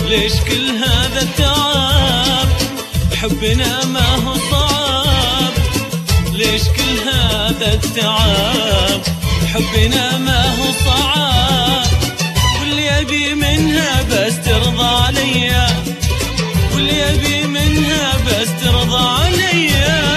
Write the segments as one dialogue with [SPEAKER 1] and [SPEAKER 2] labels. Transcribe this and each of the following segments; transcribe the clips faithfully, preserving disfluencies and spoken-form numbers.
[SPEAKER 1] ليش كل هذا التعب؟ حبنا ما هو صعب. ليش كل هذا التعب؟ حبنا ما هو صعب. واللي يبي منها بس ترضى عليا، واللي يبي منها بس ترضى عليا.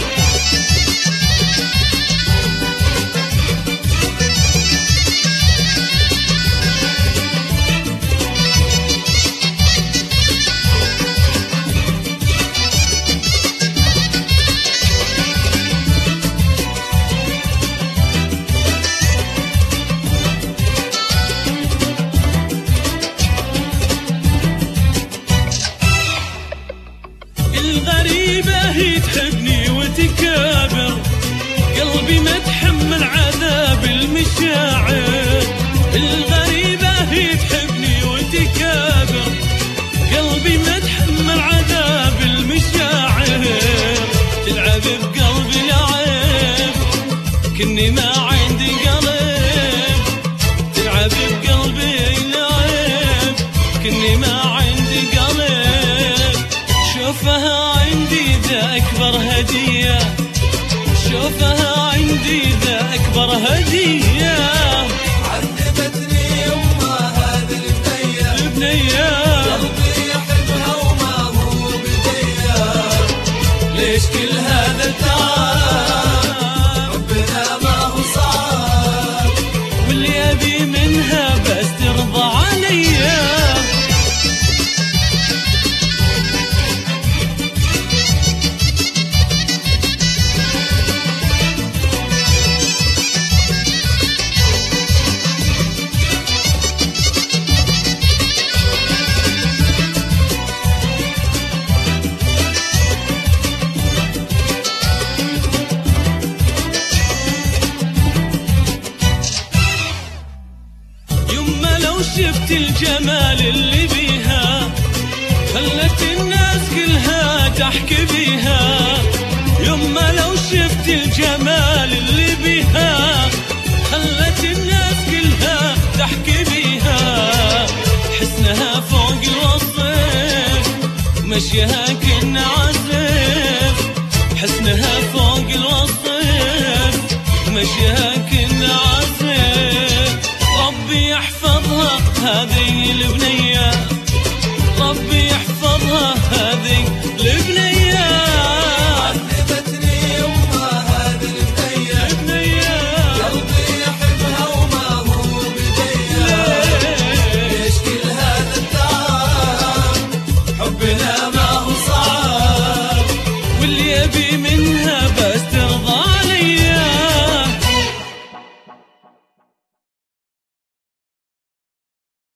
[SPEAKER 1] الغريبة هي تحبني وتكابر، قلبي ما تحمل عذاب المشاعر. الغريبة هي تحبني وتكابر، قلبي ما تحمل عذاب المشاعر. تلعب بقلبي لعب كني ما عندي قلب، تلعب بقلبي لعب كني ما عندي قلب. شوفها عندي ذا أكبر هدية، شوفها عندي ذا أكبر هدية.
[SPEAKER 2] عذبتني يما هذه البنية،
[SPEAKER 1] البنية
[SPEAKER 2] قلبي يحبها وما هو بدية.
[SPEAKER 1] ليش كل هذا التعب؟
[SPEAKER 2] حبنا ما هو صعب.
[SPEAKER 1] واللي يبي منها بس ترضى عليا. شفت الجمال اللي بيها، خلت الناس كلها تحكي بيها. يما لو شفت الجمال اللي بيها، خلت الناس كلها تحكي بيها. حسنها فوق الوصف، مشيها كنا عزف. حسنها فوق الوصف، مشيها كنا عزف. ربي يحفظها هذه البنية،